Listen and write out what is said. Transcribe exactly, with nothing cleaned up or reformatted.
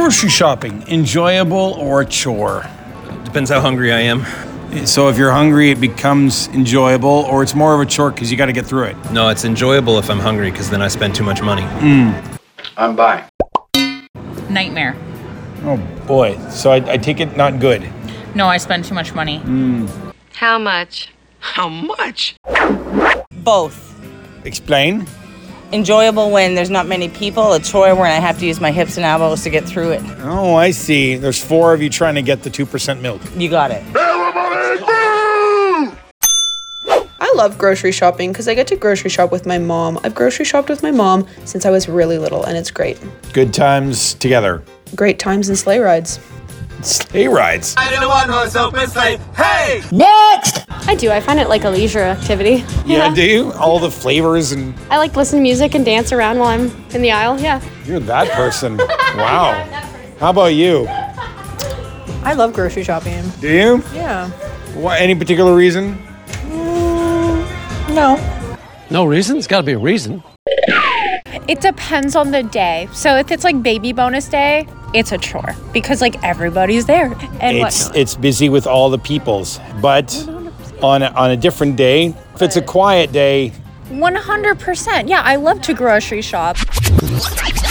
grocery shopping, enjoyable or a chore? Depends how hungry I am. So if you're hungry, it becomes enjoyable, or it's more of a chore because you got to get through it? No, it's enjoyable if I'm hungry because then I spend too much money. Mm. I'm buying. Nightmare. Oh boy, so I, I take it not good. No, I spend too much money. Mm. How much? How much? Both. Explain. Enjoyable when there's not many people, a chore when I have to use my hips and elbows to get through it. Oh, I see. There's four of you trying to get the two percent milk. You got it. I love grocery shopping because I get to grocery shop with my mom. I've grocery shopped with my mom since I was really little, and it's great. Good times together. Great times and sleigh rides. Sleigh rides. I didn't want horse open sleigh. Hey! Next! I do. I find it like a leisure activity. Yeah, do you? All the flavors and... I like to listen to music and dance around while I'm in the aisle, yeah. You're that person. Wow. How about you? I love grocery shopping. Do you? Yeah. What, any particular reason? Mm, no. No reason? It's got to be a reason. It depends on the day. So if it's like baby bonus day, it's a chore because like everybody's there and it's, whatnot. It's busy with all the peoples. But on a, on a different day, if it's a quiet day... one hundred percent. Yeah, I love to grocery shop.